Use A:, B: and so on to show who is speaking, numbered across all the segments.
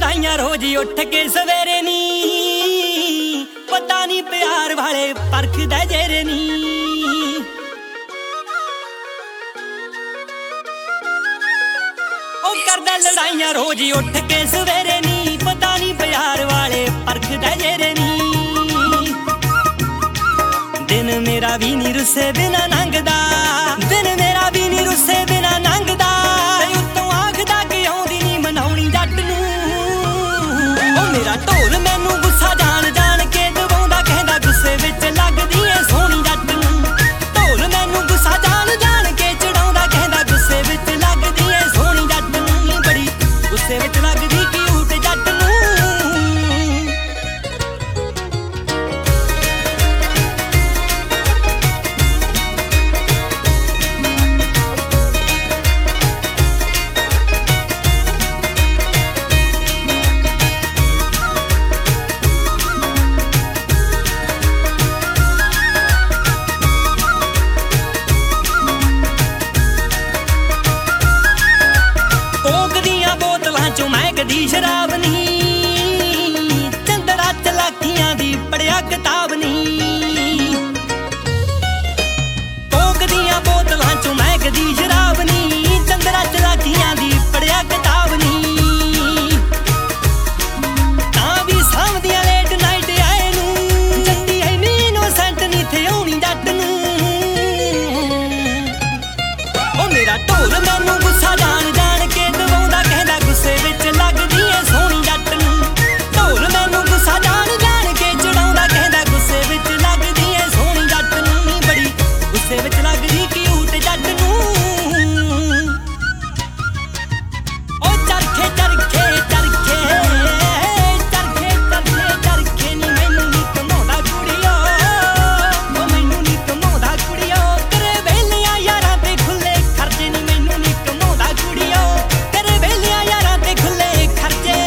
A: ਲੜਾਈਆਂ ਰੋਜ਼ ਉੱਠ ਕੇ ਸਵੇਰੇ ਨੀ, ਪਤਾ ਨੀ ਪਿਆਰ ਵਾਲੇ ਪਰਖਦਾ ਜੇਰੇ ਨੀ। ਉਹ ਕਰਦਾ ਲੜਾਈਆਂ ਰੋਜ਼ ਉੱਠ ਕੇ ਸਵੇਰੇ ਨੀ, ਪਤਾ ਨੀ ਪਿਆਰ ਵਾਲੇ ਪਰਖਦਾ ਜੇਰੇ ਨੀ। ਦਿਨ ਮੇਰਾ ਵੀ ਨੀ ਰੁੱਸੇ ਬਿਨਾ ਲੰਘਦਾ, ਦਿਨ ਮੇਰਾ ਵੀ ਨੀ ਰੁੱਸੇ ਬਿਨਾ ਲੰਘਦਾ। ਉੱਤੋਂ ਆਖਦਾ ਕਿ ਆਉਂਦੀ ਨੀ ਮਨਾਉਣੀ ਜੱਟ ਨੂੰ। ਉਹ ਮੇਰਾ ਢੋਲ ਮੈਨੂੰ ਗੁੱਸਾ ਜਾਣ ਜਾਣ ਕੇ ਦਵਾਉਂਦਾ, ਕਹਿੰਦਾ ਗੁੱਸੇ ਵਿੱਚ ਲੱਗਦੀ ਏ ਸੋਹਣੀ ਜੱਟ ਨੂੰ। ਢੋਲ ਮੈਨੂੰ ਗੁੱਸਾ ਜਾਣ ਜਾਣ ਕੇ ਚੜਾਉਂਦਾ, ਕਹਿੰਦਾ ਗੁੱਸੇ ਵਿੱਚ ਲੱਗਦੀ ਏ ਸੋਹਣੀ ਜੱਟ ਨੂੰ। ਬੜੀ ਗੁੱਸੇ ਵਿੱਚ ਲੱਗਦੀ ਕਿਊਟ ਜੱਟ ਨੂੰ। ਦੀ ਸ਼ਰਾਬ ਨੀ, ਚੰਦਰਾ ਚਲਾਕੀਆਂ ਦੀ ਪੜਿਆ ਕਿਤਾਬ ਨੀ। ਕੋਕ ਦੀਆਂ ਬੋਤਲਾਂ ਚੋਂ ਮਹਿਕਦੀ ਸ਼ਰਾਬ ਨੀ, ਚੰਦਰਾ ਚਲਾਕੀਆਂ ਦੀ ਪੜਿਆ ਕਿਤਾਬ ਨੀ। ਤਾਂ ਵੀ ਸਾਂਭਦੀਆਂ ਲੇਟ ਨਾਈਟ ਆਏ ਨੂੰ, ਜੱਟੀ ਐ ਇਨੋਸੈਂਟ ਨੀ ਥੇ ਆਉਣੀ ਜੱਟ ਨੂੰ। ਉਹ ਮੇਰਾ ਢੋਲ ਮੈਨੂੰ ਗੁੱਸਾ ਜਾਣ ਜਾਣ ਕੇ ਦਵਾਉਂਦਾ, ਕਹਿੰਦਾ ਗੁੱਸੇ ਵਿੱਚ ਲੱਗਦੀ ਏ ਸੋਹਣੀ ਜੱਟ ਨੂੰ। ਢੋਲ ਮੈਨੂੰ ਗੁੱਸਾ ਜਾਣ ਜਾਣ ਕੇ ਚੜਾਉਂਦਾ, ਕਹਿੰਦਾ ਗੁੱਸੇ ਵਿੱਚ ਲੱਗਦੀ ਏ ਸੋਹਣੀ ਜੱਟ ਨੂੰ। ਨੀ ਬੜੀ ਗੁੱਸੇ ਵਿੱਚ ਲੱਗਦੀ ਕਿਊਟ ਜੱਟ ਨੂੰ। ਉਹ ਚਰਖੇ ਚਰਖੇ ਚਰਖੇ ਚਰਖੇ ਚਰਖੇ ਚਰਖੇ ਨੀ ਮੈਨੂੰ ਨੀ ਘਮਾਉਂਦਾ ਕੁੜੀਓ। ਉਹ ਮੈਨੂੰ ਨੀ ਘਮਾਉਂਦਾ ਕੁੜੀਓ। ਤੇਰੇ ਵੇਲਿਆਂ ਯਾਰਾਂ ਤੇ ਖੁੱਲੇ ਖਰਚੇ ਨੀ ਮੈਨੂੰ ਨੀ ਘਮਾਉਂਦਾ ਕੁੜੀਓ। ਤੇਰੇ ਵੇਲਿਆਂ ਯਾਰਾਂ ਤੇ ਖੁੱਲੇ ਖਰਚੇ।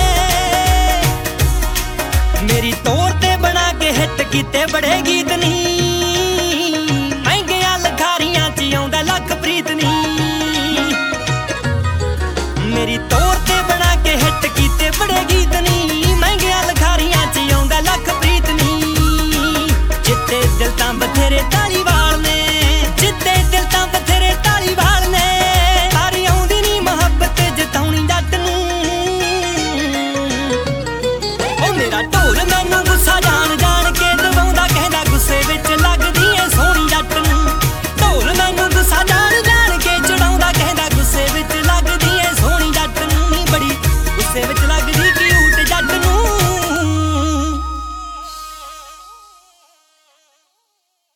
A: ਮੇਰੀ ਤੋਰ ਤੇ ਬਣਾ ਕੇ ਹਿੱਟ ਕੀਤੇ ਬੜੇ ਗੀਤ ਨੀ,